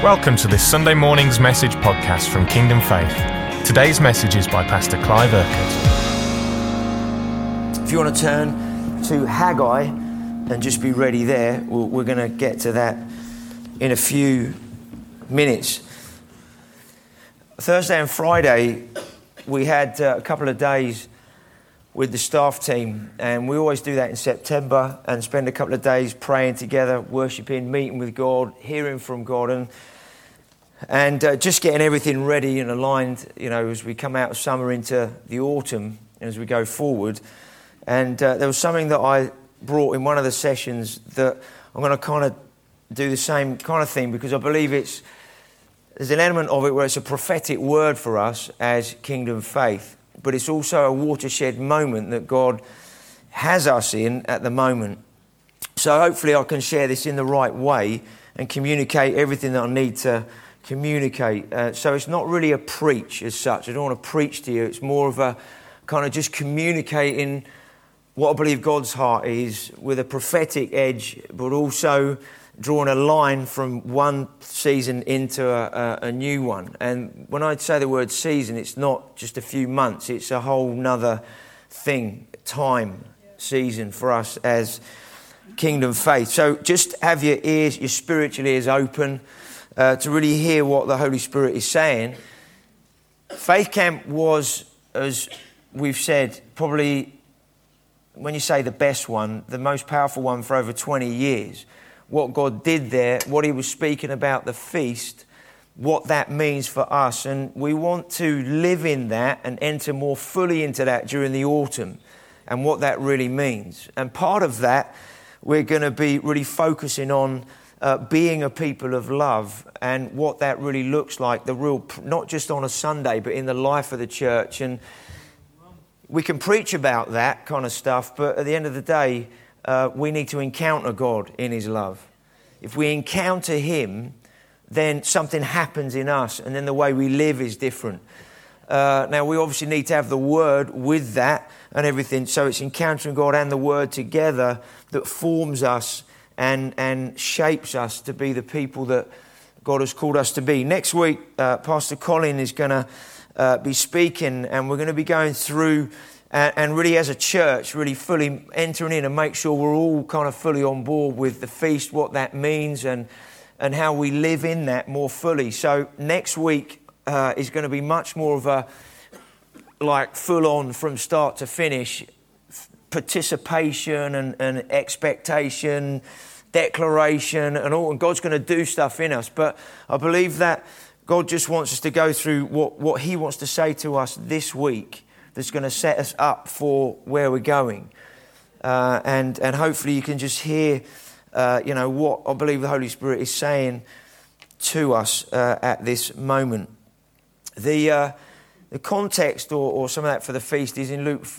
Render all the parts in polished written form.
Welcome to this Sunday morning's message podcast from Kingdom Faith. Today's message is by Pastor Clive Urquhart. If you want to turn to Haggai and just be ready there, we're going to get to that in a few minutes. Thursday and Friday, we had a couple of days with the staff team, and we always do that in September and spend a couple of days praying together, worshiping, meeting with God, hearing from God, and just getting everything ready and aligned, you know, as we come out of summer into the autumn and as we go forward. And there was something that I brought in one of the sessions that I'm going to kind of do the same kind of thing, because I believe there's an element of it where it's a prophetic word for us as Kingdom Faith. But it's also a watershed moment that God has us in at the moment. So hopefully I can share this in the right way and communicate everything that I need to communicate. So it's not really a preach as such. I don't want to preach to you. It's more of a kind of just communicating what I believe God's heart is with a prophetic edge, but also drawing a line from one season into a new one. And when I say the word season, it's not just a few months, it's a whole nother thing, time, season for us as Kingdom Faith. So just have your ears, your spiritual ears open to really hear what the Holy Spirit is saying. Faith Camp was, as we've said, probably, when you say the best one, the most powerful one for over 20 years. What God did there, what he was speaking about the feast, what that means for us. And we want to live in that and enter more fully into that during the autumn and what that really means. And part of that, we're going to be really focusing on being a people of love and what that really looks like, the real, not just on a Sunday, but in the life of the church. And we can preach about that kind of stuff, but at the end of the day, we need to encounter God in his love. If we encounter him, then something happens in us, and then the way we live is different. Now, we obviously need to have the word with that and everything, so it's encountering God and the word together that forms us and shapes us to be the people that God has called us to be. Next week, Pastor Colin is going to be speaking, and we're going to be going through and really as a church, really fully entering in and make sure we're all kind of fully on board with the feast, what that means and how we live in that more fully. So next week is going to be much more of a like full on from start to finish participation and expectation, declaration and all. And God's going to do stuff in us. But I believe that God just wants us to go through what he wants to say to us this week, that's going to set us up for where we're going. And hopefully you can just hear, what I believe the Holy Spirit is saying to us at this moment. The context or some of that for the feast is in Luke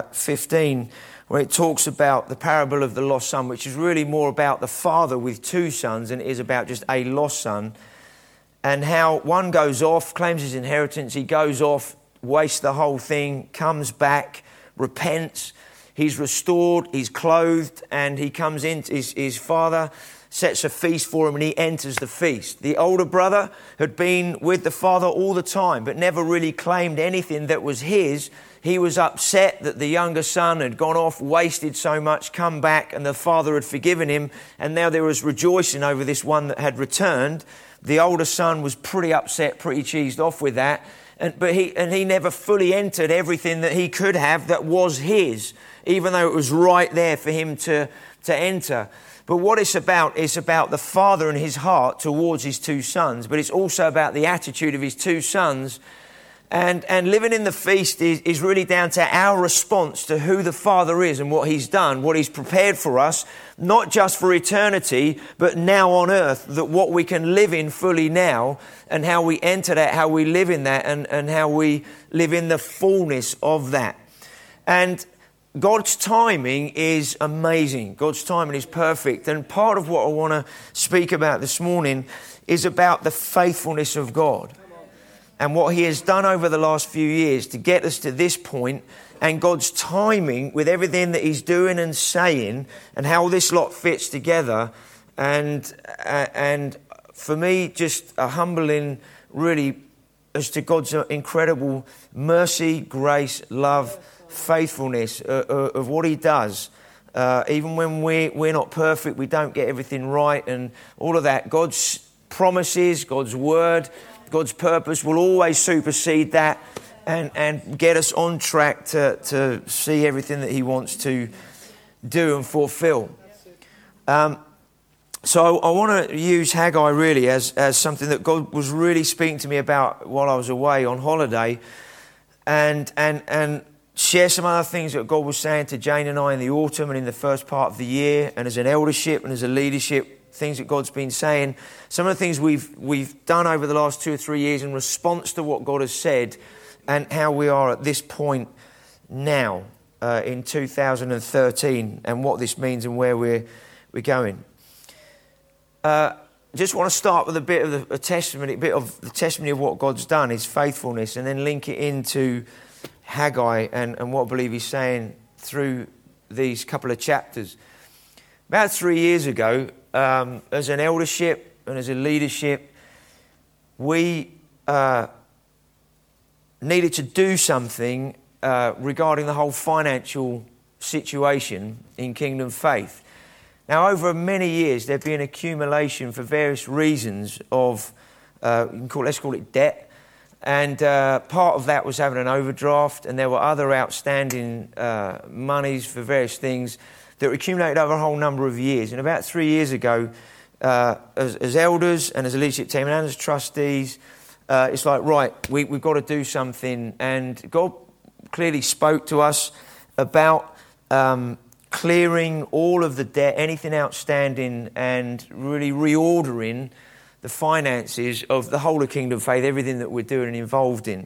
15, where it talks about the parable of the lost son, which is really more about the father with two sons than it is about just a lost son. And how one goes off, claims his inheritance, he goes off, wastes the whole thing, comes back, repents, he's restored, he's clothed, and he comes in, his father sets a feast for him and he enters the feast. The older brother had been with the father all the time, but never really claimed anything that was his. He was upset that the younger son had gone off, wasted so much, come back, and the father had forgiven him, and now there was rejoicing over this one that had returned. The older son was pretty upset, pretty cheesed off with that. But he never fully entered everything that he could have that was his, even though it was right there for him to enter. But what it's about the father and his heart towards his two sons, but it's also about the attitude of his two sons. And living in the feast is really down to our response to who the Father is and what he's done, what he's prepared for us, not just for eternity, but now on earth, that what we can live in fully now and how we enter that, how we live in that and how we live in the fullness of that. And God's timing is amazing. God's timing is perfect. And part of what I want to speak about this morning is about the faithfulness of God. And what he has done over the last few years to get us to this point, and God's timing with everything that he's doing and saying and how this lot fits together. And for me, just a humbling, really, as to God's incredible mercy, grace, love, faithfulness of what he does. Even when we're not perfect, we don't get everything right and all of that. God's promises, God's word, God's purpose will always supersede that and get us on track to see everything that he wants to do and fulfill. So I want to use Haggai really as something that God was really speaking to me about while I was away on holiday, and share some other things that God was saying to Jane and I in the autumn and in the first part of the year, and as an eldership and as a leadership, things that God's been saying. Some of the things we've done over the last 2 or 3 years in response to what God has said, and how we are at this point now in 2013, and what this means and where we're going. Just want to start with a bit of the testimony of what God's done, his faithfulness, and then link it into Haggai and what I believe he's saying through these couple of chapters. About 3 years ago, as an eldership and as a leadership, we needed to do something regarding the whole financial situation in Kingdom Faith. Now, over many years, there'd been an accumulation for various reasons of, let's call it debt. And part of that was having an overdraft, and there were other outstanding monies for various things that were accumulated over a whole number of years. And about 3 years ago, as elders and as a leadership team and as trustees, it's like, right, we've got to do something. And God clearly spoke to us about clearing all of the debt, anything outstanding, and really reordering the finances of the whole of Kingdom Faith, everything that we're doing and involved in.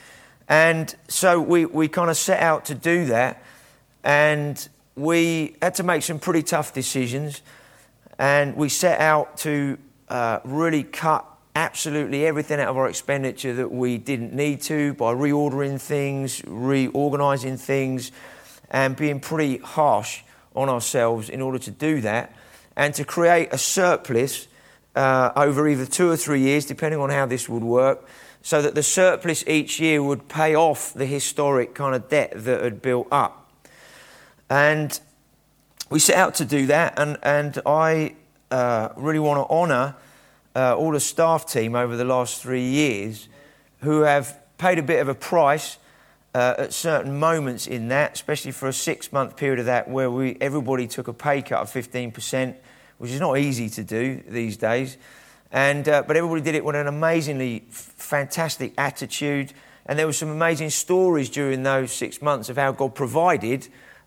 And so we kind of set out to do that, and we had to make some pretty tough decisions, and we set out to really cut absolutely everything out of our expenditure that we didn't need to by reordering things, reorganising things, and being pretty harsh on ourselves in order to do that, and to create a surplus over either 2 or 3 years, depending on how this would work, so that the surplus each year would pay off the historic kind of debt that had built up. And we set out to do that, and I really want to honour all the staff team over the last 3 years who have paid a bit of a price at certain moments in that, especially for a 6-month period of that, where everybody took a pay cut of 15%, which is not easy to do these days. And but everybody did it with an amazingly fantastic attitude, and there were some amazing stories during those 6 months of how God provided,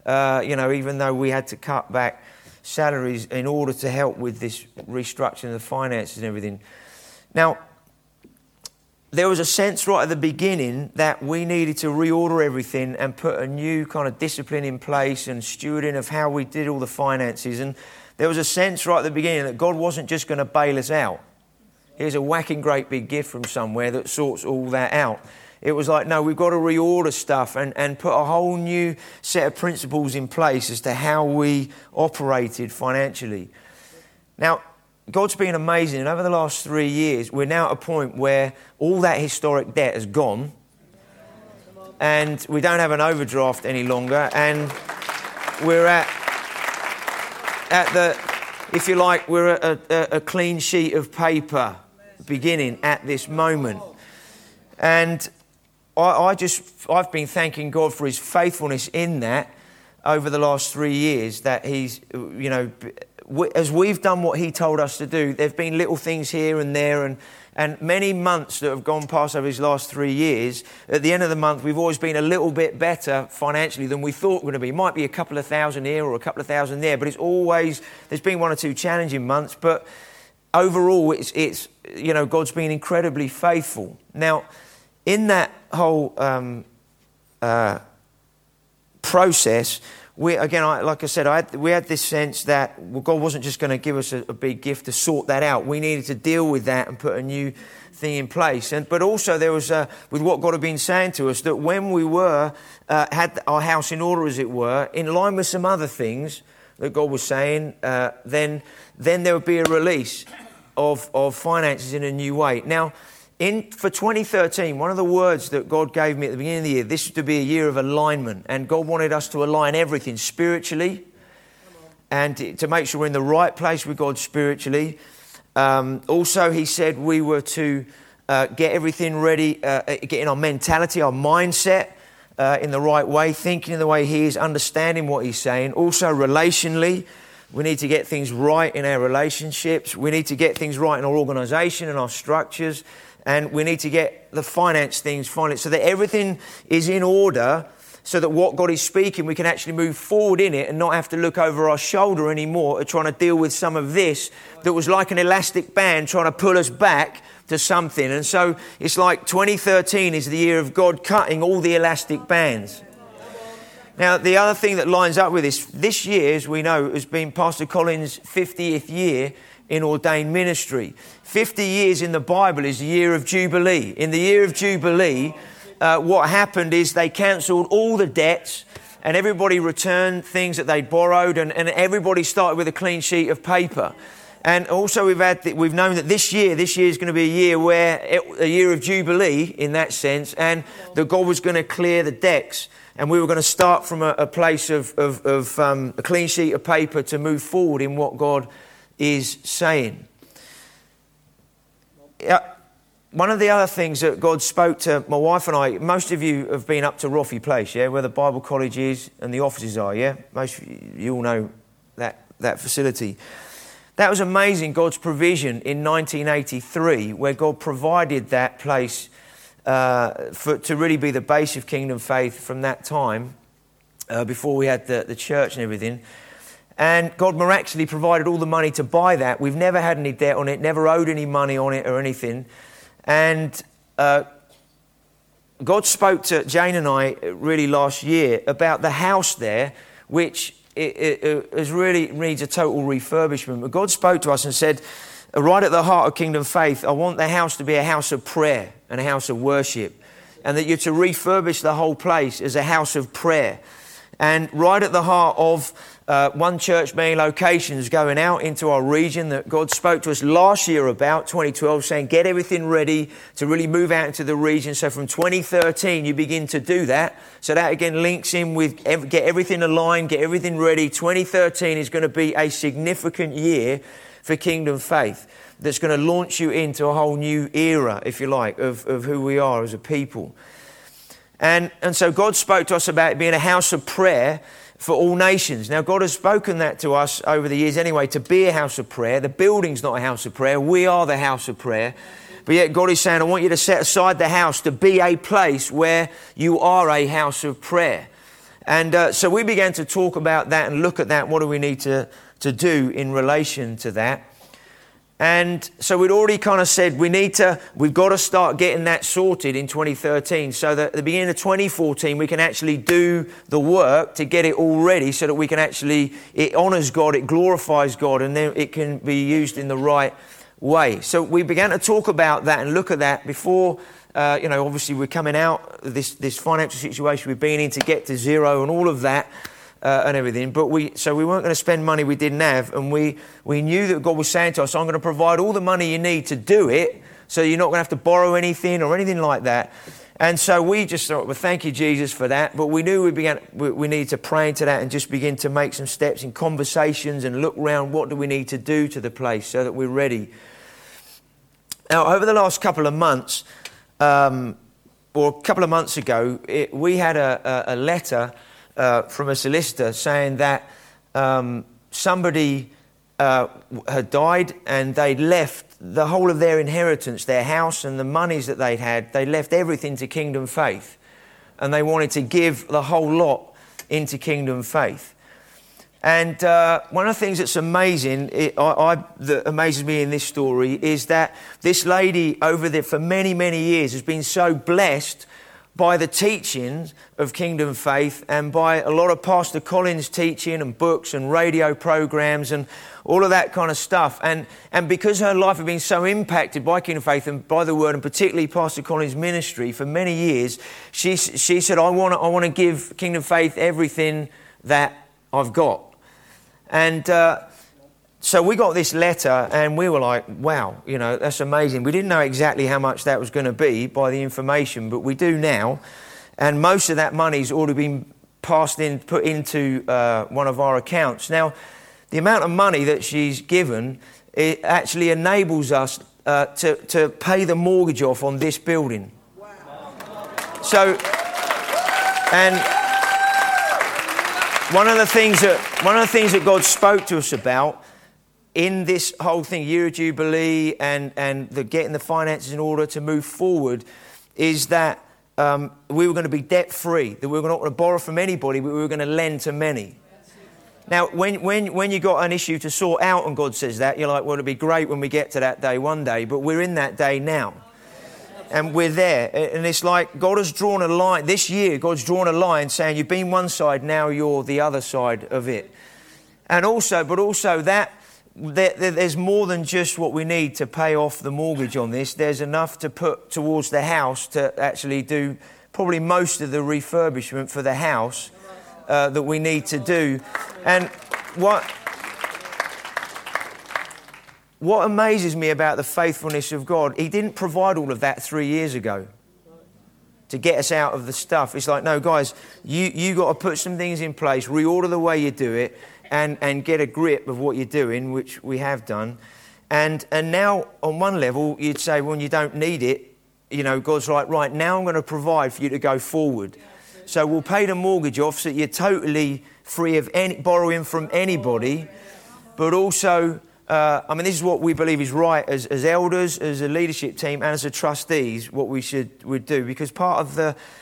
even though we had to cut back salaries in order to help with this restructuring of the finances and everything. Now, there was a sense right at the beginning that we needed to reorder everything and put a new kind of discipline in place and stewarding of how we did all the finances. And there was a sense right at the beginning that God wasn't just going to bail us out. Here's a whacking great big gift from somewhere that sorts all that out. It was like, no, we've got to reorder stuff and put a whole new set of principles in place as to how we operated financially. Now, God's been amazing, and over the last 3 years, we're now at a point where all that historic debt has gone, and we don't have an overdraft any longer, and we're at the, if you like, we're at a clean sheet of paper beginning at this moment. And I've been thanking God for his faithfulness in that over the last 3 years, that he's, as we've done what he told us to do, there have been little things here and there, and many months that have gone past over his last 3 years. At the end of the month, we've always been a little bit better financially than we thought we were going to be. Might be a couple of thousand here or a couple of thousand there, but there's been 1 or 2 challenging months. But overall, it's God's been incredibly faithful. Now, in that whole process, we had this sense that God wasn't just going to give us a big gift to sort that out. We needed to deal with that and put a new thing in place. But also there was, with what God had been saying to us, that when we had our house in order, as it were, in line with some other things that God was saying, then there would be a release. of finances in a new way. Now, for 2013, one of the words that God gave me at the beginning of the year, this was to be a year of alignment, and God wanted us to align everything spiritually and to make sure we're in the right place with God spiritually. Also, he said we were to get everything ready, getting our mentality, our mindset in the right way, thinking in the way he is, understanding what he's saying. Also, relationally, we need to get things right in our relationships. We need to get things right in our organisation and our structures. And we need to get the finance things finally, so that everything is in order, so that what God is speaking, we can actually move forward in it and not have to look over our shoulder anymore at trying to deal with some of this that was like an elastic band trying to pull us back to something. And so it's like 2013 is the year of God cutting all the elastic bands. Now, the other thing that lines up with this year, as we know, has been Pastor Colin's 50th year in ordained ministry. 50 years in the Bible is the year of Jubilee. In the year of Jubilee, what happened is they cancelled all the debts and everybody returned things that they'd borrowed, and everybody started with a clean sheet of paper. And also we've known that this year is going to be a year of Jubilee in that sense, and that God was going to clear the decks. And we were going to start from a place of a clean sheet of paper to move forward in what God is saying. One of the other things that God spoke to my wife and I, most of you have been up to Roffey Place, yeah, where the Bible College is and the offices are, yeah? Most of you all know that facility. That was amazing, God's provision in 1983, where God provided that place to really be the base of Kingdom Faith from that time, before we had the church and everything. And God miraculously provided all the money to buy that. We've never had any debt on it, never owed any money on it or anything. And God spoke to Jane and I really last year about the house there, which it really needs a total refurbishment. But God spoke to us and said, right at the heart of Kingdom Faith, I want the house to be a house of prayer and a house of worship, and that you're to refurbish the whole place as a house of prayer. And right at the heart of One Church Many Locations going out into our region that God spoke to us last year about, 2012, saying get everything ready to really move out into the region. So from 2013 you begin to do that. So that again links in with get everything aligned, get everything ready. 2013 is going to be a significant year for Kingdom Faith that's going to launch you into a whole new era, if you like, of who we are as a people. And so God spoke to us about it being a house of prayer for all nations. Now, God has spoken that to us over the years anyway, to be a house of prayer. The building's not a house of prayer. We are the house of prayer. But yet God is saying, I want you to set aside the house to be a place where you are a house of prayer. And so we began to talk about that and look at that. What do we need to do in relation to that? And so we'd already kind of said we've got to start getting that sorted in 2013, so that at the beginning of 2014 we can actually do the work to get it all ready, so that we can it honours God, it glorifies God, and then it can be used in the right way. So we began to talk about that and look at that before, obviously we're coming out of this financial situation we've been in to get to zero and all of that. And everything, but we weren't going to spend money we didn't have, and we knew that God was saying to us, I'm going to provide all the money you need to do it, so you're not going to have to borrow anything or anything like that. And so we just thought, well, thank you, Jesus, for that. But we knew we needed to pray into that and just begin to make some steps in conversations and look around, what do we need to do to the place so that we're ready. Now, over the last couple of months, or a couple of months ago, we had a letter from a solicitor saying that somebody had died, and they'd left the whole of their inheritance, their house and the monies that they'd had, they left everything to Kingdom Faith, and they wanted to give the whole lot into Kingdom Faith. And one of the things that's amazing, that amazes me in this story, is that this lady over there for many, many years has been so blessed by the teachings of Kingdom Faith and by a lot of Pastor Colin's teaching and books and radio programs and all of that kind of stuff. And because her life had been so impacted by Kingdom Faith and by the Word, and particularly Pastor Colin's ministry for many years, she said, I want to give Kingdom Faith everything that I've got. And So we got this letter and we were like, wow, that's amazing. We didn't know exactly how much that was going to be by the information, but we do now. And most of that money's already been put into one of our accounts. Now, the amount of money that she's given, it actually enables us to pay the mortgage off on this building. Wow. So, and one of the things that God spoke to us about in this whole thing, Year of Jubilee and the getting the finances in order to move forward, is that we were going to be debt-free, that we were not going to borrow from anybody, but we were going to lend to many. Now, when you got an issue to sort out and God says that, you're like, well, it'll be great when we get to that day one day, but we're in that day now. And we're there. And it's like God has drawn a line. This year, God's drawn a line saying, you've been one side, now you're the other side of it. And also that there's more than just what we need to pay off the mortgage on this. There's enough to put towards the house to actually do probably most of the refurbishment for the house that we need to do. And what amazes me about the faithfulness of God, He didn't provide all of that 3 years ago to get us out of the stuff. It's like, no, guys, you got to put some things in place, reorder the way you do it, and get a grip of what you're doing, which we have done. And now, on one level, you'd say, when you don't need it, God's like, right, now I'm going to provide for you to go forward. So we'll pay the mortgage off so that you're totally free of borrowing from anybody. But also, this is what we believe is right as elders, as a leadership team, and as a trustees, what would do. Because part of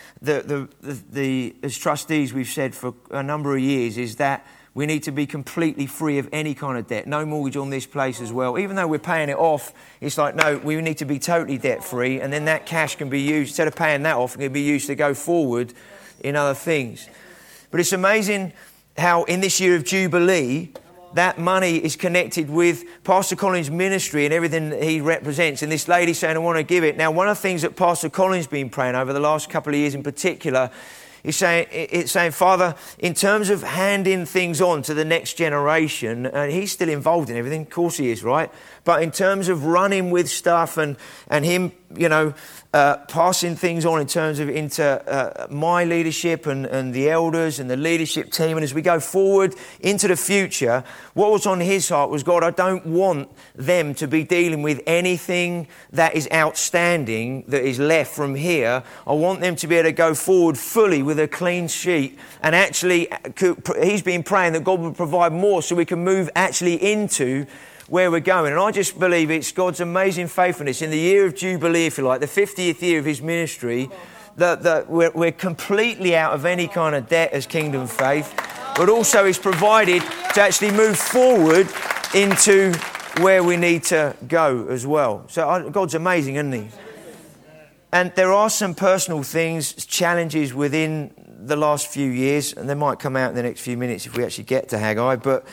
the as trustees, we've said for a number of years, is that we need to be completely free of any kind of debt. No mortgage on this place as well. Even though we're paying it off, it's like, no, we need to be totally debt-free. And then that cash can be used, instead of paying that off, it can be used to go forward in other things. But it's amazing how in this year of Jubilee, that money is connected with Pastor Colin's ministry and everything that he represents. And this lady saying, I want to give it. Now, one of the things that Pastor Colin's been praying over the last couple of years in particular, it's saying, Father, in terms of handing things on to the next generation, and he's still involved in everything, of course he is, right? But in terms of running with stuff and him, passing things on in terms of into my leadership and the elders and the leadership team. And as we go forward into the future, what was on his heart was, God, I don't want them to be dealing with anything that is outstanding that is left from here. I want them to be able to go forward fully with a clean sheet. And actually, he's been praying that God would provide more so we can move actually into where we're going. And I just believe it's God's amazing faithfulness in the year of Jubilee, if you like, the 50th year of his ministry, that we're completely out of any kind of debt as Kingdom Faith, but also he's provided to actually move forward into where we need to go as well. So God's amazing, isn't he? And there are some personal things, challenges within the last few years, and they might come out in the next few minutes if we actually get to Haggai, but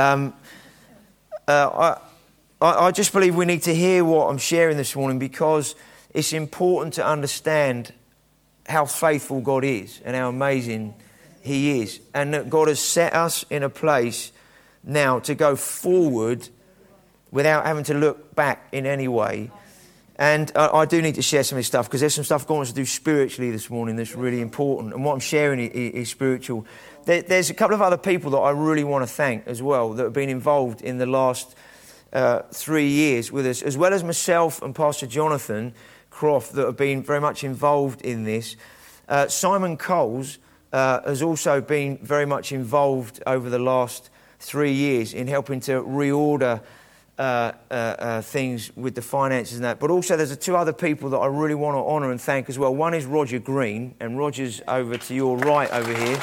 I just believe we need to hear what I'm sharing this morning, because it's important to understand how faithful God is and how amazing he is. And that God has set us in a place now to go forward without having to look back in any way. And I do need to share some of this stuff, because there's some stuff God wants to do spiritually this morning that's really important. And what I'm sharing is spiritual. There's a couple of other people that I really want to thank as well that have been involved in the last 3 years with us, as well as myself and Pastor Jonathan Croft, that have been very much involved in this. Simon Coles has also been very much involved over the last 3 years in helping to reorder things with the finances and that. But also there's two other people that I really want to honour and thank as well. One is Roger Green, and Roger's over to your right over here.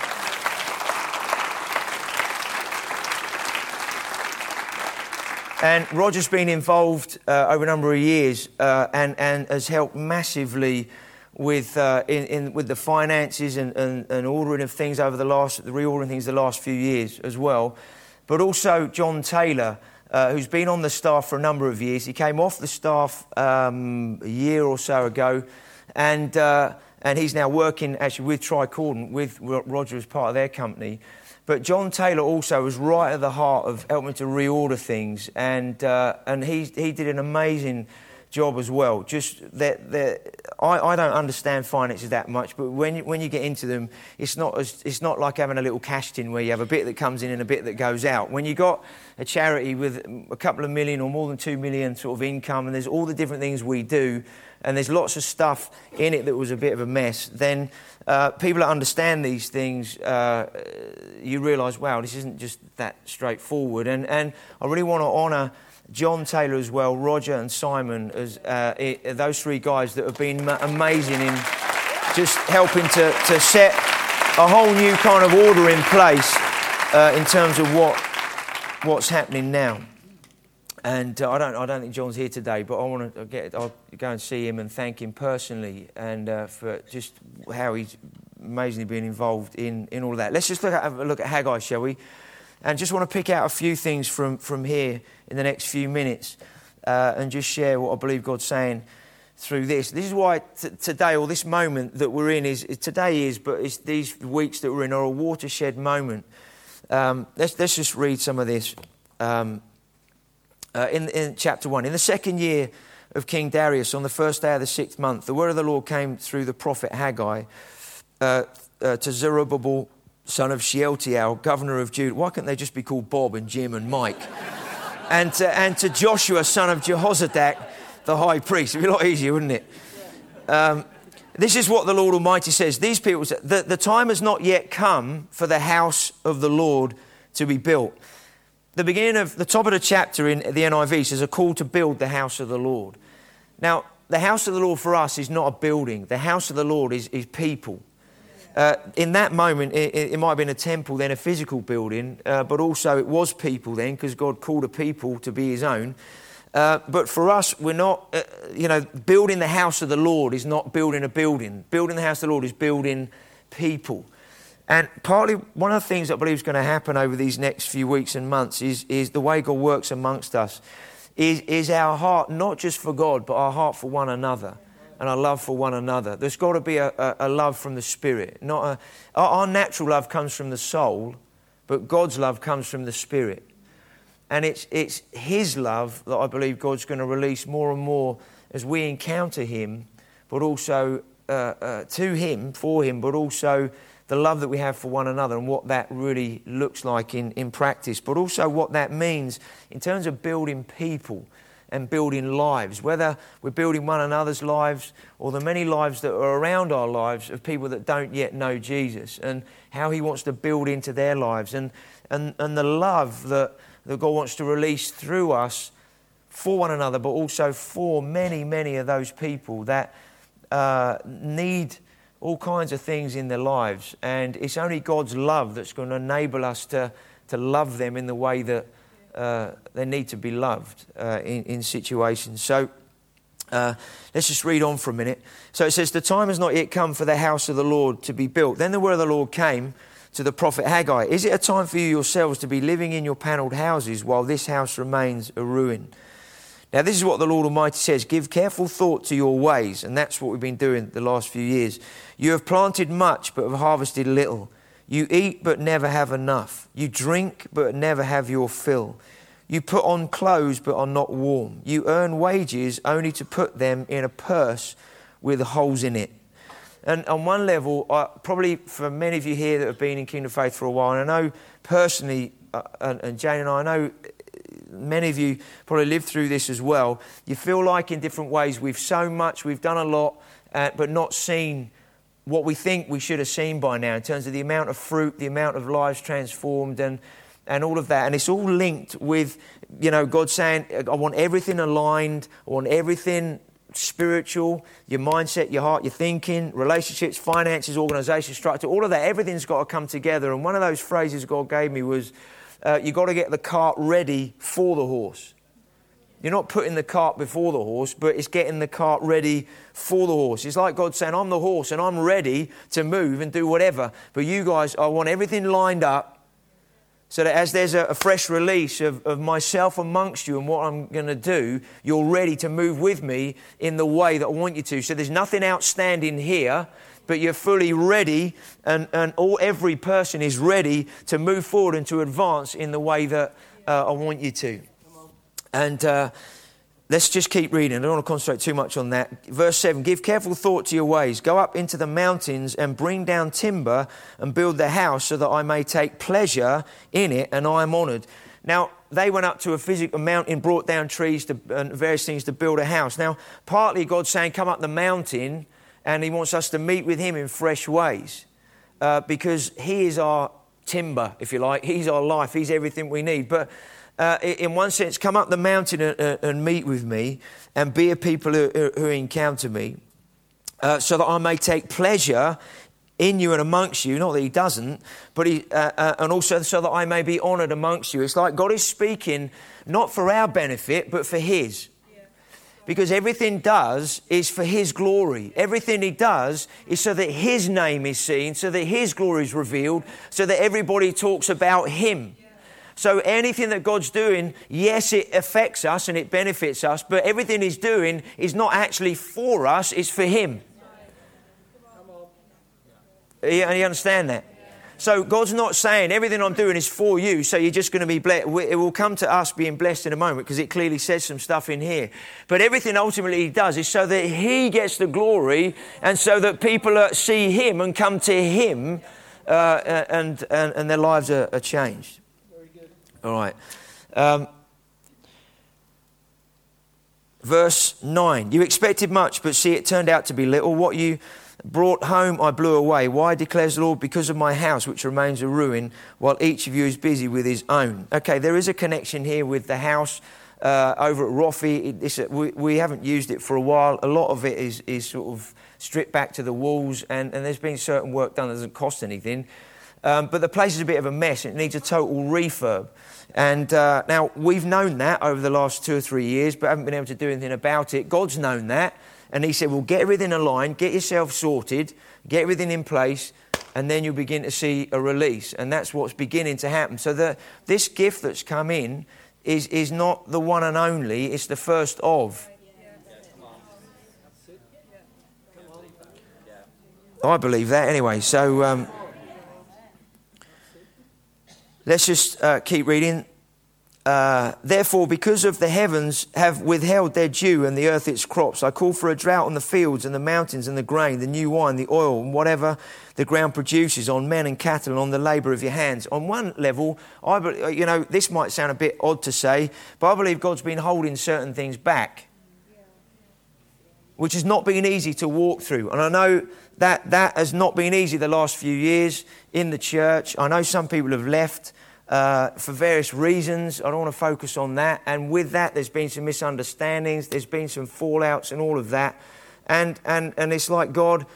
And Roger's been involved over a number of years and has helped massively with with the finances and ordering of things over the reordering things the last few years as well. But also John Taylor, who's been on the staff for a number of years. He came off the staff a year or so ago, and he's now working actually with Tricordant, with Roger as part of their company. But John Taylor also was right at the heart of helping to reorder things, and he did an amazing job as well. Just I don't understand finances that much, but when you get into them, it's not like having a little cash tin where you have a bit that comes in and a bit that goes out. When you got a charity with a couple of million or more than 2 million sort of income, and there's all the different things we do, and there's lots of stuff in it that was a bit of a mess, then people that understand these things, you realise, wow, this isn't just that straightforward. And I really want to honour John Taylor as well, Roger and Simon, as those three guys that have been amazing in just helping to set a whole new kind of order in place in terms of what's happening now. And I don't think John's here today, but I'll go and see him and thank him personally, and for just how he's amazingly been involved in all of that. Let's just have a look at Haggai, shall we? And just want to pick out a few things from here in the next few minutes, and just share what I believe God's saying through this. This is why today, or this moment that we're in, but it's these weeks that we're in are a watershed moment. Let's just read some of this. In chapter 1, in the second year of King Darius, on the first day of the 6th month, the word of the Lord came through the prophet Haggai to Zerubbabel, son of Shealtiel, governor of Judah. Why can't they just be called Bob and Jim and Mike? and to Joshua, son of Jehozadak, the high priest. It'd be a lot easier, wouldn't it? This is what the Lord Almighty says. These people say, the time has not yet come for the house of the Lord to be built. The top of the chapter in the NIV says a call to build the house of the Lord. Now, the house of the Lord for us is not a building. The house of the Lord is people. In that moment, it might have been a temple, then a physical building, but also it was people then, because God called a people to be his own. But for us, we're not, building the house of the Lord is not building a building. Building the house of the Lord is building people. And partly one of the things that I believe is going to happen over these next few weeks and months is the way God works amongst us, is our heart, not just for God, but our heart for one another and our love for one another. There's got to be a love from the Spirit. Our natural love comes from the soul, but God's love comes from the Spirit. And it's his love that I believe God's going to release more and more as we encounter him, but also to him, for him, but also the love that we have for one another and what that really looks like in practice, but also what that means in terms of building people and building lives, whether we're building one another's lives or the many lives that are around our lives of people that don't yet know Jesus, and how he wants to build into their lives, and the love that God wants to release through us for one another, but also for many, many of those people that need all kinds of things in their lives, and it's only God's love that's going to enable us to love them in the way that they need to be loved in situations. So let's just read on for a minute. So it says, the time has not yet come for the house of the Lord to be built. Then the word of the Lord came to the prophet Haggai. Is it a time for you yourselves to be living in your panelled houses while this house remains a ruin? Now, this is what the Lord Almighty says. Give careful thought to your ways. And that's what we've been doing the last few years. You have planted much, but have harvested little. You eat, but never have enough. You drink, but never have your fill. You put on clothes, but are not warm. You earn wages only to put them in a purse with holes in it. And on one level, probably for many of you here that have been in Kingdom Faith for a while, and I know personally, and Jane and I know many of you probably lived through this as well. You feel like in different ways we've sown much, we've done a lot, but not seen what we think we should have seen by now in terms of the amount of fruit, the amount of lives transformed, and all of that. And it's all linked with, God saying, I want everything aligned, I want everything spiritual, your mindset, your heart, your thinking, relationships, finances, organisation, structure, all of that, everything's got to come together. And one of those phrases God gave me was, you've got to get the cart ready for the horse. You're not putting the cart before the horse, but it's getting the cart ready for the horse. It's like God saying, I'm the horse and I'm ready to move and do whatever. But you guys, I want everything lined up So that as there's a fresh release of myself amongst you and what I'm going to do, you're ready to move with me in the way that I want you to. So there's nothing outstanding here, but you're fully ready, and every person is ready to move forward and to advance in the way that I want you to. And let's just keep reading. I don't want to concentrate too much on that. Verse 7, give careful thought to your ways. Go up into the mountains and bring down timber and build the house so that I may take pleasure in it and I am honoured. Now, they went up to a physical mountain, brought down trees and various things to build a house. Now, partly God's saying, come up the mountain, and he wants us to meet with him in fresh ways because he is our timber, if you like. He's our life. He's everything we need. But in one sense, come up the mountain and meet with me and be a people who encounter me so that I may take pleasure in you and amongst you. Not that he doesn't, but and also so that I may be honoured amongst you. It's like God is speaking not for our benefit, but for his. Because everything does is for his glory. Everything he does is so that his name is seen, so that his glory is revealed, so that everybody talks about him. So anything that God's doing, yes, it affects us and it benefits us, but everything he's doing is not actually for us, it's for him. You understand that? So God's not saying everything I'm doing is for you, so you're just going to be blessed. It will come to us being blessed in a moment because it clearly says some stuff in here. But everything ultimately he does is so that he gets the glory and so that people see him and come to him and their lives are changed. Very good. All right. Verse 9. You expected much, but see, it turned out to be little. What you brought home I blew away. Why, declares the Lord? Because of my house, which remains a ruin, while each of you is busy with his own. Okay, there is a connection here with the house over at Roffey. We haven't used it for a while. A lot of it is sort of stripped back to the walls, and there's been certain work done that doesn't cost anything. But the place is a bit of a mess. It needs a total refurb. And now, we've known that over the last 2 or 3 years, but haven't been able to do anything about it. God's known that. And he said, well, get everything aligned, get yourself sorted, get everything in place, and then you'll begin to see a release. And that's what's beginning to happen. So this gift that's come in is not the one and only, it's the first of. I believe that anyway. So let's just keep reading. Therefore, because of the heavens have withheld their dew and the earth its crops, I call for a drought on the fields and the mountains and the grain, the new wine, the oil, and whatever the ground produces, on men and cattle and on the labour of your hands. On one level, this might sound a bit odd to say, but I believe God's been holding certain things back, which has not been easy to walk through. And I know that has not been easy the last few years in the church. I know some people have left for various reasons. I don't want to focus on that. And with that, there's been some misunderstandings. There's been some fallouts and all of that. And it's like God,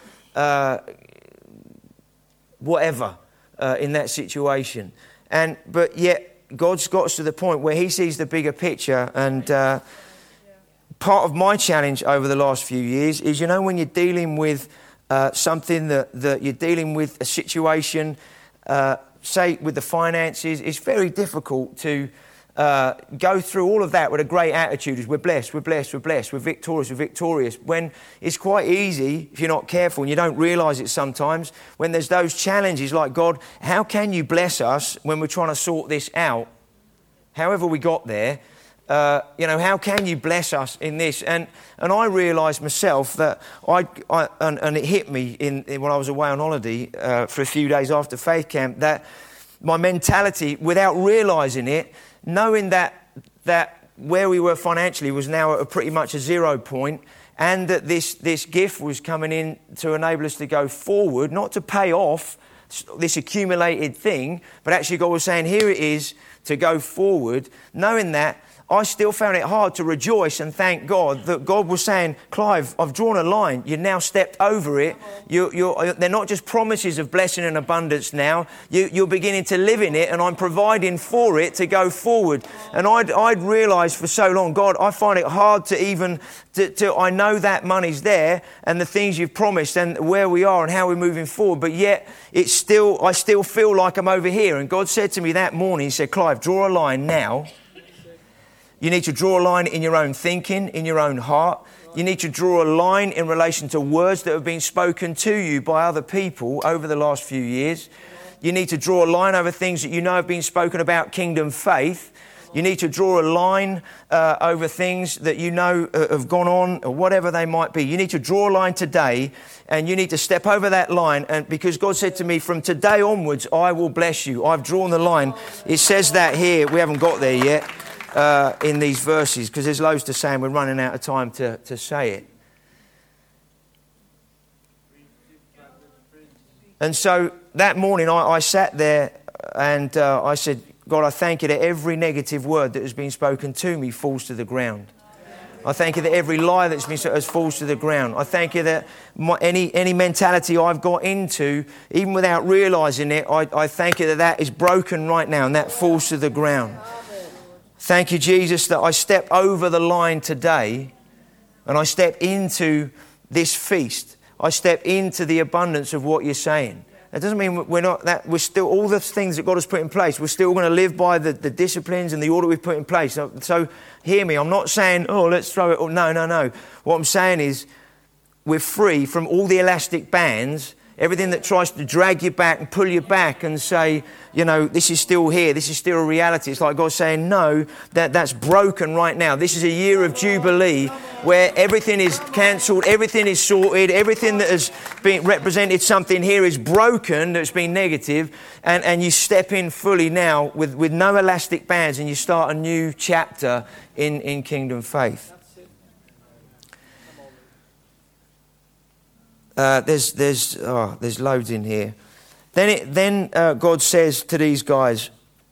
whatever, in that situation. But yet, God's got us to the point where he sees the bigger picture. And part of my challenge over the last few years is, when you're dealing with something that you're dealing with a situation, say with the finances, it's very difficult to go through all of that with a great attitude. We're blessed, we're blessed, we're blessed, we're victorious. When it's quite easy, if you're not careful and you don't realise it sometimes, when there's those challenges like, God, how can you bless us when we're trying to sort this out? However we got there, how can you bless us in this? And I realised myself that and it hit me when I was away on holiday for a few days after Faith Camp, that my mentality, without realising it, knowing that where we were financially was now at pretty much a 0 point, and that this gift was coming in to enable us to go forward, not to pay off this accumulated thing, but actually God was saying, here it is, to go forward, knowing that I still found it hard to rejoice and thank God that God was saying, Clive, I've drawn a line. You've now stepped over it. They're not just promises of blessing and abundance now. You're beginning to live in it, and I'm providing for it to go forward. And I'd realised for so long, God, I find it hard to even, I know that money's there and the things you've promised and where we are and how we're moving forward, but yet I still feel like I'm over here. And God said to me that morning, he said, Clive, draw a line now. You need to draw a line in your own thinking, in your own heart. You need to draw a line in relation to words that have been spoken to you by other people over the last few years. You need to draw a line over things that you know have been spoken about kingdom faith. You need to draw a line over things that you know have gone on, or whatever they might be. You need to draw a line today, and you need to step over that line. And because God said to me, from today onwards, I will bless you. I've drawn the line. It says that here. We haven't got there yet. In these verses, because there's loads to say and we're running out of time to say it. And so that morning I sat there and I said, God, I thank you that every negative word that has been spoken to me falls to the ground. I thank you that every lie that's been said falls to the ground. I thank you that any mentality I've got into, even without realising it, I thank you that is broken right now and that falls to the ground. Thank you, Jesus, that I step over the line today and I step into this feast. I step into the abundance of what you're saying. That doesn't mean we're still, all the things that God has put in place, we're still going to live by the disciplines and the order we've put in place. So hear me, I'm not saying, let's throw it. No. What I'm saying is we're free from all the elastic bands, everything that tries to drag you back and pull you back and say, this is still here, this is still a reality. It's like God saying, no, that's broken right now. This is a year of Jubilee where everything is cancelled, everything is sorted, everything that has been represented something here is broken, that's been negative, and you step in fully now with no elastic bands and you start a new chapter in kingdom faith. There's loads in here. Then God says to these guys,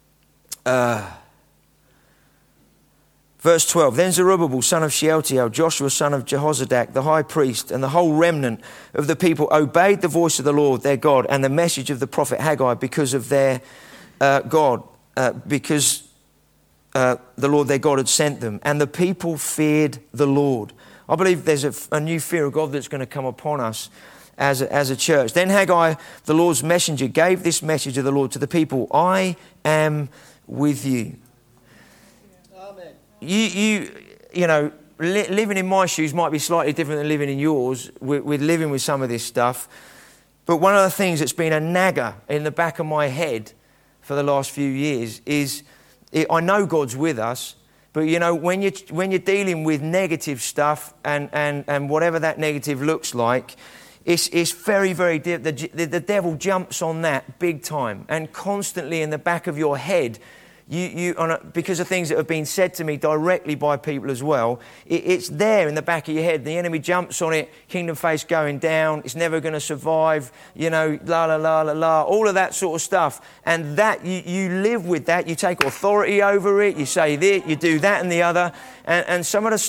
verse 12, then Zerubbabel, son of Shealtiel, Joshua, son of Jehozadak, the high priest, and the whole remnant of the people obeyed the voice of the Lord their God and the message of the prophet Haggai because of their God, because the Lord their God had sent them. And the people feared the Lord. I believe there's a new fear of God that's going to come upon us as a church. Then Haggai, the Lord's messenger, gave this message of the Lord to the people. I am with you. Amen. Living in my shoes might be slightly different than living in yours. We're living with some of this stuff. But one of the things that's been a nagger in the back of my head for the last few years is I know God's with us. But when you're dealing with negative stuff and whatever that negative looks like, it's very, very deep. The devil jumps on that big time, and constantly in the back of your head, because of things that have been said to me directly by people as well, it's there in the back of your head. The enemy jumps on it. Kingdom Faith's going down. It's never going to survive. All of that sort of stuff. And that you live with that. You take authority over it. You say this, you do that and the other. And some of us,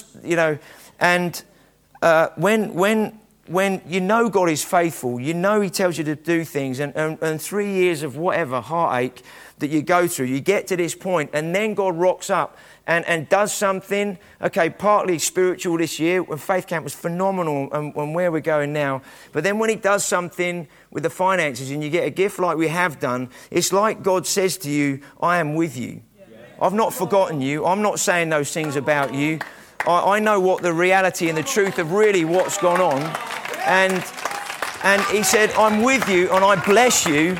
when you know God is faithful, you know He tells you to do things, and 3 years of whatever heartache that you go through, you get to this point, and then God rocks up and does something, partly spiritual this year, when Faith Camp was phenomenal and where we're going now. But then when He does something with the finances and you get a gift like we have done, it's like God says to you, I am with you. I've not forgotten you. I'm not saying those things about you. I know what the reality and the truth of really what's gone on. And He said, I'm with you and I bless you.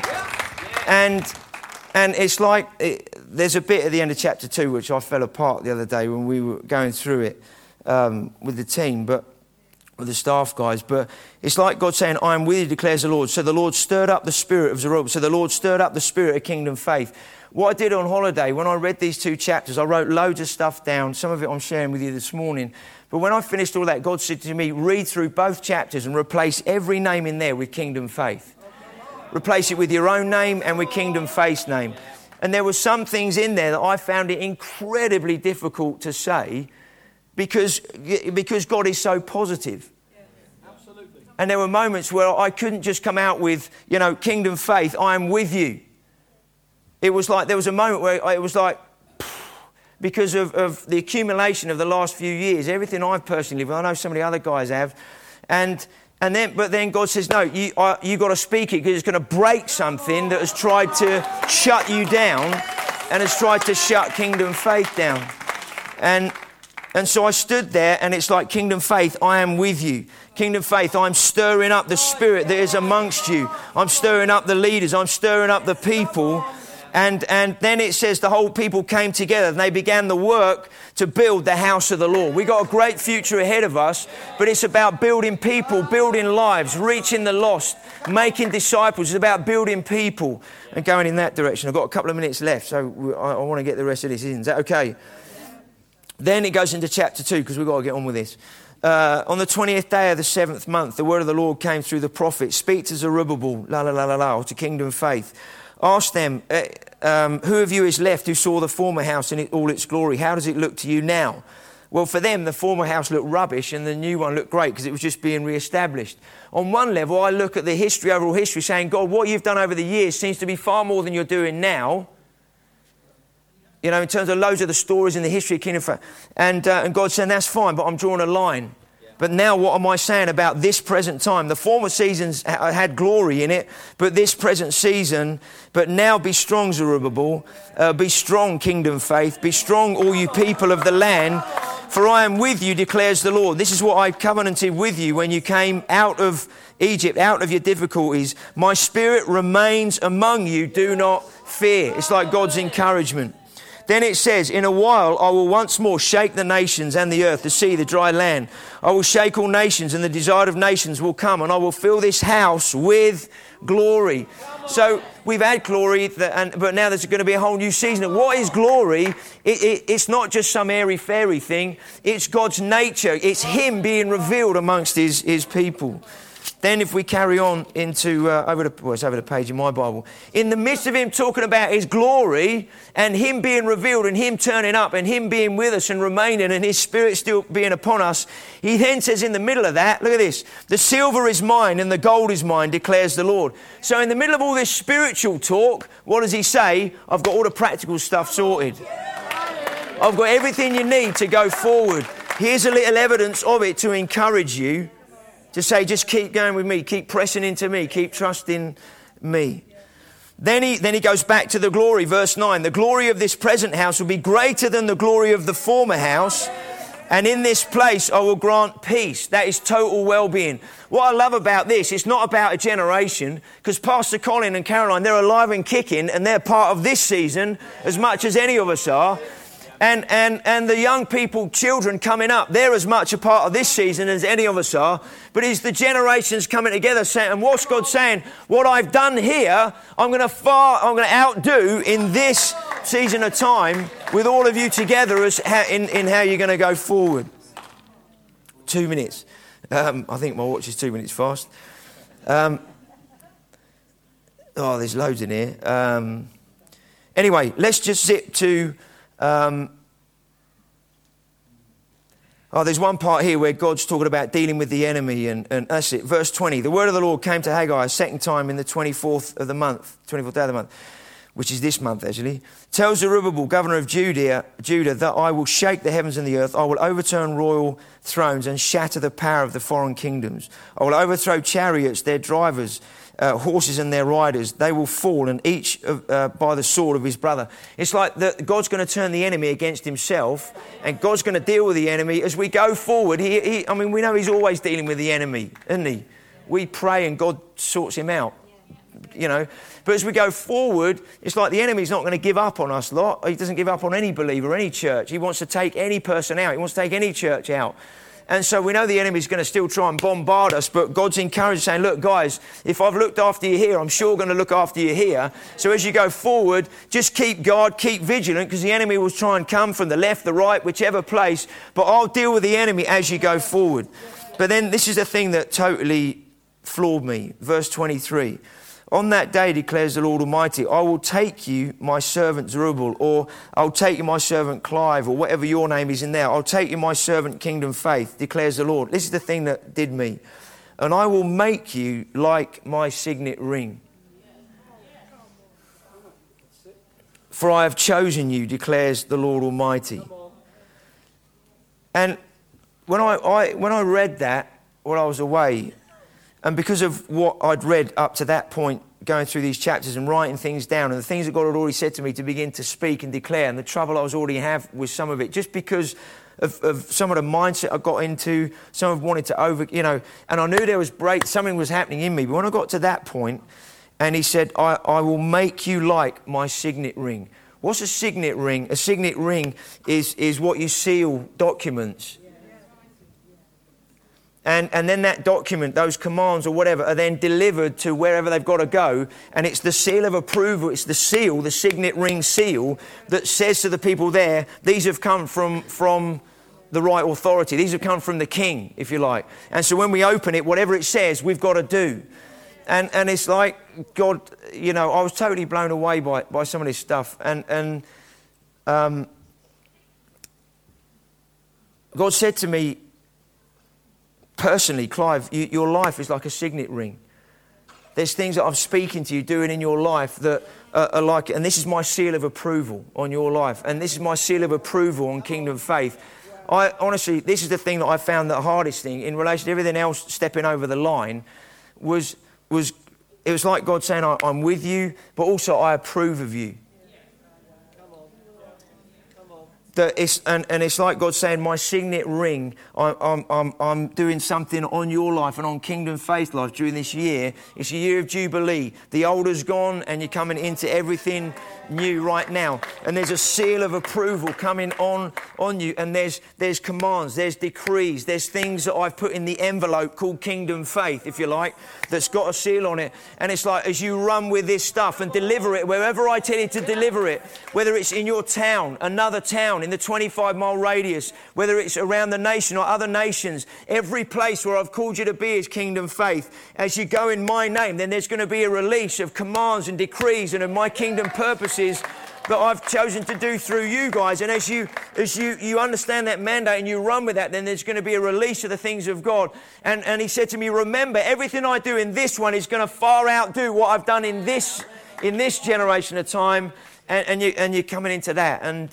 And it's like, there's a bit at the end of chapter 2 which I fell apart the other day when we were going through it with the team, but with the staff guys. But it's like God saying, I am with you, declares the Lord. So the Lord stirred up the spirit of Zerubbabel. So the Lord stirred up the spirit of Kingdom Faith. What I did on holiday, when I read these 2 chapters, I wrote loads of stuff down. Some of it I'm sharing with you this morning. But when I finished all that, God said to me, read through both chapters and replace every name in there with Kingdom Faith. Replace it with your own name and with Kingdom Faith's name. And there were some things in there that I found it incredibly difficult to say because God is so positive. And there were moments where I couldn't just come out with, kingdom faith, I am with you. It was like, there was a moment where it was like, because of the accumulation of the last few years, everything I've personally lived with, I know some of the other guys have, but then God says, no, you got to speak it because it's going to break something that has tried to shut you down and has tried to shut kingdom faith down. And so I stood there, and it's like, kingdom faith, I am with you. Kingdom faith, I'm stirring up the spirit that is amongst you. I'm stirring up the leaders. I'm stirring up the people. And then it says the whole people came together and they began the work to build the house of the Lord. We got a great future ahead of us, but it's about building people, building lives, reaching the lost, making disciples. It's about building people and going in that direction. I've got a couple of minutes left, so I want to get the rest of this in. Is that okay? Then it goes into chapter 2 because we've got to get on with this. On the 20th day of the 7th month, the word of the Lord came through the prophet. Speak to Zerubbabel, to kingdom faith. Ask them, who of you is left who saw the former house in all its glory? How does it look to you now? Well, for them, the former house looked rubbish and the new one looked great because it was just being re-established. On one level, I look at the history, overall history, saying, God, what you've done over the years seems to be far more than you're doing now. In terms of loads of the stories in the history of Kingdom Faith. And God saying, that's fine, but I'm drawing a line. But now what am I saying about this present time? The former seasons had glory in it, but this present season, but now be strong, Zerubbabel, be strong, Kingdom Faith, be strong, all you people of the land, for I am with you, declares the Lord. This is what I covenanted with you when you came out of Egypt, out of your difficulties. My spirit remains among you, do not fear. It's like God's encouragement. Then it says, in a while I will once more shake the nations and the earth, the sea, the dry land. I will shake all nations, and the desire of nations will come, and I will fill this house with glory. So we've had glory, but now there's going to be a whole new season. What is glory? It's not just some airy-fairy thing. It's God's nature. It's Him being revealed amongst His people. Then if we carry on into, it's over the page in my Bible. In the midst of Him talking about His glory and Him being revealed and Him turning up and Him being with us and remaining and His Spirit still being upon us, He then says in the middle of that, look at this, the silver is mine and the gold is mine, declares the Lord. So in the middle of all this spiritual talk, what does He say? I've got all the practical stuff sorted. I've got everything you need to go forward. Here's a little evidence of it to encourage you. To say, just keep going with me, keep pressing into me, keep trusting me. Then he goes back to the glory, verse 9. The glory of this present house will be greater than the glory of the former house. And in this place I will grant peace. That is total well-being. What I love about this, it's not about a generation, because Pastor Colin and Caroline, they're alive and kicking, and they're part of this season as much as any of us are. And the young people, children coming up, they're as much a part of this season as any of us are. But it's the generations coming together saying, and what's God saying? What I've done here, I'm going to outdo in this season of time with all of you together in how you're going to go forward. 2 minutes. I think my watch is 2 minutes fast. There's loads in here. Anyway, let's just zip to... there's one part here where God's talking about dealing with the enemy, and that's it. Verse 20, the word of the Lord came to Haggai a second time in the 24th day of the month, which is this month actually. Tell Zerubbabel, governor of Judah, that I will shake the heavens and the earth. I will overturn royal thrones and shatter the power of the foreign kingdoms. I will overthrow chariots, their drivers, horses and their riders. They will fall, and each by the sword of his brother. It's like God's going to turn the enemy against himself, and God's going to deal with the enemy as we go forward. We know He's always dealing with the enemy, isn't He? We pray and God sorts him out, But as we go forward, it's like the enemy's not going to give up on us lot. He doesn't give up on any believer, any church. He wants to take any person out. He wants to take any church out. And so we know the enemy's going to still try and bombard us, but God's encouraged, saying, look, guys, if I've looked after you here, I'm sure going to look after you here. So as you go forward, just keep guard, keep vigilant, because the enemy will try and come from the left, the right, whichever place. But I'll deal with the enemy as you go forward. But then this is the thing that totally floored me. Verse 23. On that day, declares the Lord Almighty, I will take you, my servant Zerubbabel, or I'll take you, my servant Clive, or whatever your name is in there. I'll take you, my servant Kingdom Faith, declares the Lord. This is the thing that did me. And I will make you like my signet ring. For I have chosen you, declares the Lord Almighty. And when I read that while I was away, and because of what I'd read up to that point, going through these chapters and writing things down, and the things that God had already said to me to begin to speak and declare, and the trouble I was already have with some of it, just because of some of the mindset I got into, some of wanted to and I knew there was something was happening in me. But when I got to that point, and he said, I will make you like my signet ring. What's a signet ring? A signet ring is what you seal documents. And then that document, those commands or whatever, are then delivered to wherever they've got to go. And it's the seal of approval, it's the seal, the signet ring seal, that says to the people there, these have come from the right authority. These have come from the king, if you like. And so when we open it, whatever it says, we've got to do. And it's like God, I was totally blown away by some of this stuff. And God said to me, personally, Clive, your life is like a signet ring. There's things that I'm speaking to you, doing in your life that are like, and this is my seal of approval on your life. And this is my seal of approval on Kingdom Faith. Honestly, this is the thing that I found the hardest thing in relation to everything else stepping over the line was it was like God saying, I'm with you, but also I approve of you. It's like God saying, my signet ring, I'm doing something on your life and on Kingdom Faith life during this year. It's a year of Jubilee. The old is gone and you're coming into everything new right now. And there's a seal of approval coming on you. And there's commands, there's decrees, there's things that I've put in the envelope called Kingdom Faith, if you like, that's got a seal on it. And it's like, as you run with this stuff and deliver it, wherever I tell you to deliver it, whether it's in your town, another town, in the 25-mile radius, whether it's around the nation or other nations, every place where I've called you to be is Kingdom Faith. As you go in my name, then there's going to be a release of commands and decrees and of my kingdom purposes that I've chosen to do through you guys. And as you understand that mandate and you run with that, then there's going to be a release of the things of God. And he said to me, remember, everything I do in this one is going to far outdo what I've done in this generation of time. And you're coming into that. And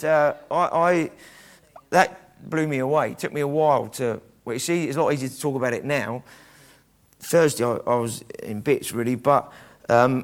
that blew me away. It took me a while to... Well, you see, it's a lot easier to talk about it now. Thursday, I was in bits, really. But I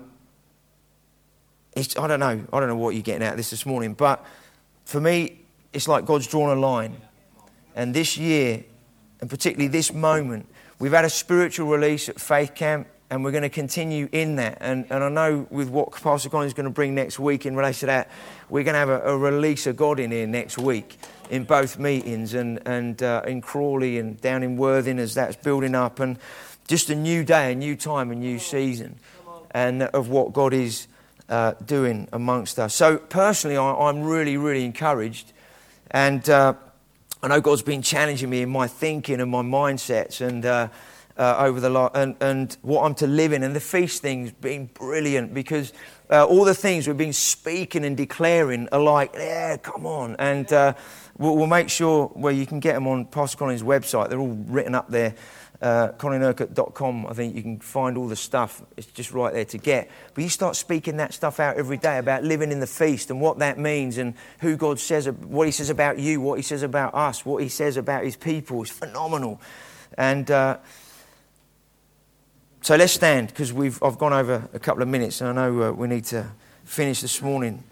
don't know what you're getting out of this morning. But for me, it's like God's drawn a line. And this year, and particularly this moment, we've had a spiritual release at Faith Camp. And we're going to continue in that. And I know with what Pastor Colin is going to bring next week in relation to that, we're going to have a release of God in here next week in both meetings and in Crawley and down in Worthing as that's building up. And just a new day, a new time, a new season and of what God is doing amongst us. So personally, I'm really, really encouraged. And I know God's been challenging me in my thinking and my mindsets and... over the lot and what I'm to live in, and the feast thing's been brilliant because all the things we've been speaking and declaring are like, yeah, come on, and we'll make sure you can get them on Pastor Colin's website. They're all written up there, colinurquhart.com. I think you can find all the stuff. It's just right there to get. But you start speaking that stuff out every day about living in the feast and what that means and who God says, what He says about you, what He says about us, what He says about His people. It's phenomenal, and. So let's stand, because I've gone over a couple of minutes, and I know we need to finish this morning.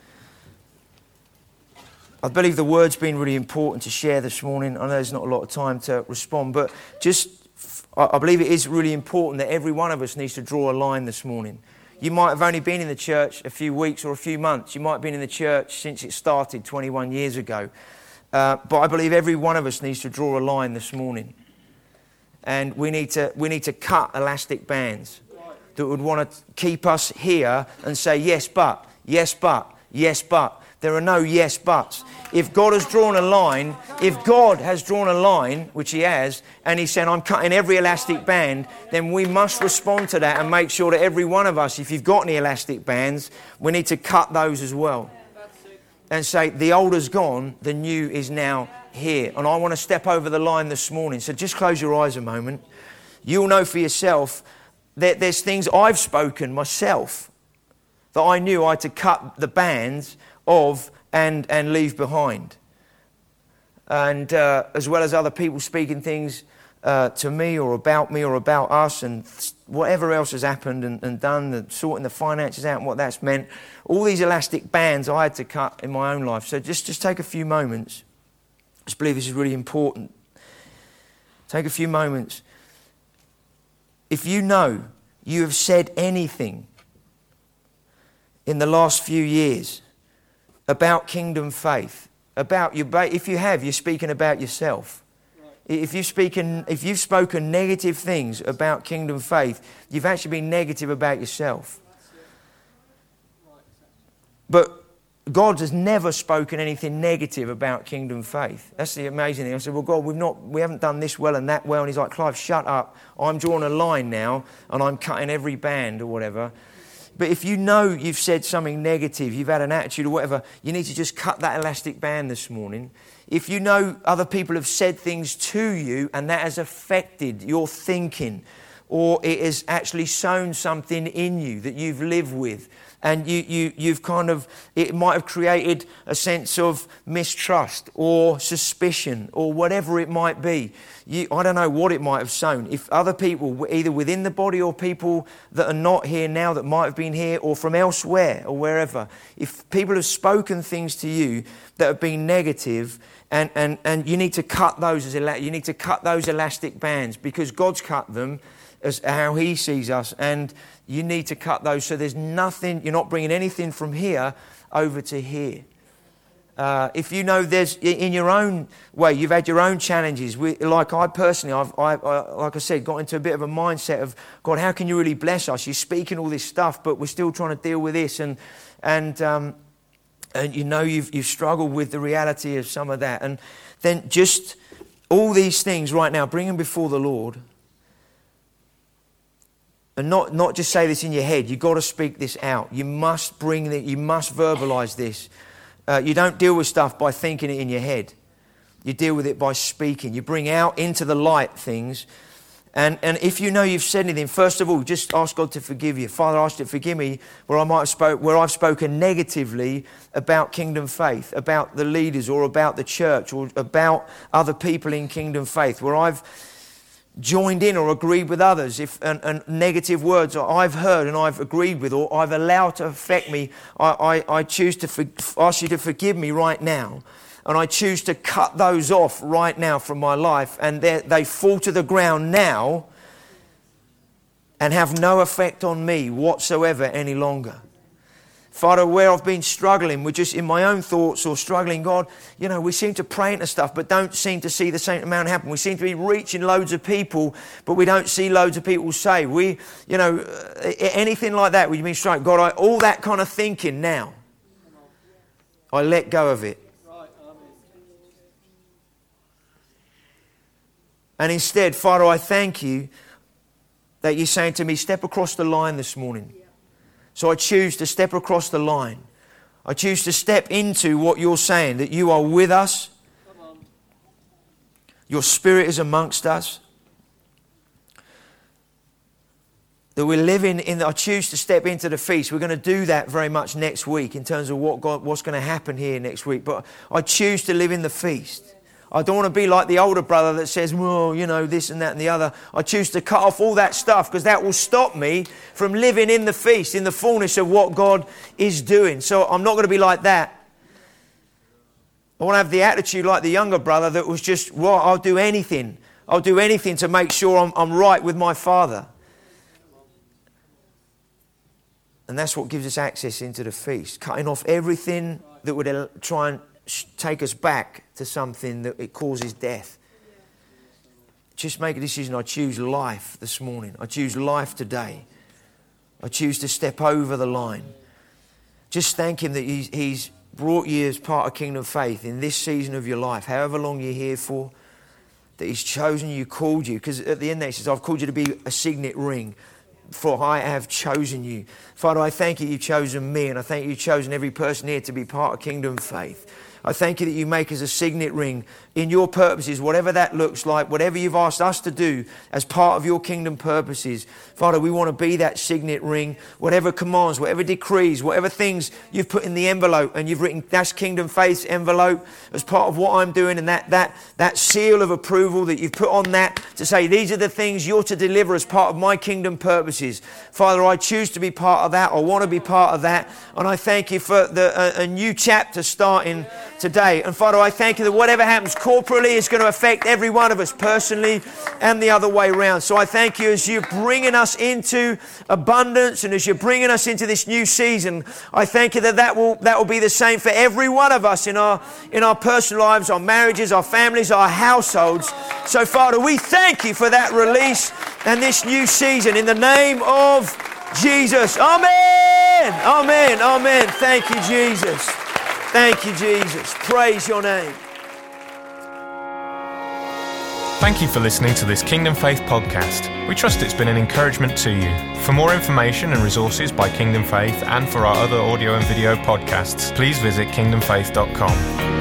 I believe the word's been really important to share this morning. I know there's not a lot of time to respond, but I believe it is really important that every one of us needs to draw a line this morning. You might have only been in the church a few weeks or a few months. You might have been in the church since it started 21 years ago. But I believe every one of us needs to draw a line this morning. And we need to cut elastic bands that would want to keep us here and say, yes, but, yes, but, yes, but. There are no yes buts. If God has drawn a line, which he has, and he's saying, I'm cutting every elastic band, then we must respond to that and make sure that every one of us, if you've got any elastic bands, we need to cut those as well. And say, the old is gone, the new is now here. And I want to step over the line this morning. So just close your eyes a moment. You'll know for yourself that there's things I've spoken myself that I knew I had to cut the bands of and leave behind. And as well as other people speaking things to me or about us and whatever else has happened and done, sorting the finances out and what that's meant. All these elastic bands I had to cut in my own life. So just take a few moments. I just believe this is really important. Take a few moments. If you know you have said anything in the last few years about kingdom faith, if you have, you're speaking about yourself. If you've spoken negative things about kingdom faith, you've actually been negative about yourself. But God has never spoken anything negative about kingdom faith. That's the amazing thing. I said, well, God, we haven't done this well and that well. And he's like, Clive, shut up. I'm drawing a line now and I'm cutting every band or whatever. But if you know you've said something negative, you've had an attitude or whatever, you need to just cut that elastic band this morning. If you know other people have said things to you and that has affected your thinking, or it has actually sown something in you that you've lived with, and you've kind of, it might have created a sense of mistrust or suspicion or whatever it might be. I don't know what it might have sown. If other people, either within the body or people that are not here now that might have been here or from elsewhere or wherever, if people have spoken things to you that have been negative, and you need to cut those you need to cut those elastic bands because God's cut them as how he sees us, and you need to cut those so there's nothing, you're not bringing anything from here over to here. If you know there's, in your own way, you've had your own challenges. Like I personally, I've like I said, got into a bit of a mindset of, God, how can you really bless us? You're speaking all this stuff, but we're still trying to deal with this. And you know you've struggled with the reality of some of that. And then just all these things right now, bring them before the Lord. And not just say this in your head. You've got to speak this out. You must you must verbalize this. You don't deal with stuff by thinking it in your head. You deal with it by speaking. You bring out into the light things. And if you know you've said anything, first of all, just ask God to forgive you. Father, I ask you to forgive me where I've spoken negatively about kingdom faith, about the leaders or about the church or about other people in kingdom faith, where I've joined in or agreed with others, and negative words I've heard and I've agreed with or I've allowed to affect me, I choose to ask you to forgive me right now. And I choose to cut those off right now from my life, and they fall to the ground now and have no effect on me whatsoever any longer. Father, where I've been struggling with just in my own thoughts or struggling, God, we seem to pray into stuff but don't seem to see the same amount happen. We seem to be reaching loads of people but we don't see loads of people saved. Anything like that where you've been struggling, God, all that kind of thinking now, I let go of it. And instead, Father, I thank you that you're saying to me, step across the line this morning. So I choose to step across the line. I choose to step into what you're saying, that you are with us. Your Spirit is amongst us. That we're living in, I choose to step into the feast. We're going to do that very much next week in terms of what's going to happen here next week. But I choose to live in the feast. I don't want to be like the older brother that says, well, this and that and the other. I choose to cut off all that stuff because that will stop me from living in the feast, in the fullness of what God is doing. So I'm not going to be like that. I want to have the attitude like the younger brother that was just, well, I'll do anything. I'll do anything to make sure I'm right with my Father. And that's what gives us access into the feast. Cutting off everything that would try and take us back to something that it causes death. Just make a decision. I choose life this morning. I choose life today. I choose to step over the line. Just thank him that he's brought you as part of Kingdom Faith in this season of your life, however long you're here for, that He's chosen you, called you. Because at the end there He says, I've called you to be a signet ring, for I have chosen you. Father, I thank you you've chosen me, and I thank you you've chosen every person here to be part of Kingdom Faith. I thank you that you make us a signet ring in your purposes, whatever that looks like, whatever you've asked us to do as part of your kingdom purposes. Father, we want to be that signet ring, whatever commands, whatever decrees, whatever things you've put in the envelope and you've written, that's Kingdom Faith's envelope as part of what I'm doing, and that seal of approval that you've put on that to say, these are the things you're to deliver as part of my kingdom purposes. Father, I choose to be part of that. I want to be part of that. And I thank you for a new chapter starting today. And Father, I thank you that whatever happens corporately is going to affect every one of us personally and the other way around. So I thank you as you're bringing us into abundance and as you're bringing us into this new season. I thank you that will be the same for every one of us in our personal lives, our marriages, our families, our households. So Father, we thank you for that release and this new season in the name of Jesus. Amen. Amen. Amen. Thank you, Jesus. Thank you, Jesus. Praise your name. Thank you for listening to this Kingdom Faith podcast. We trust it's been an encouragement to you. For more information and resources by Kingdom Faith and for our other audio and video podcasts, please visit kingdomfaith.com.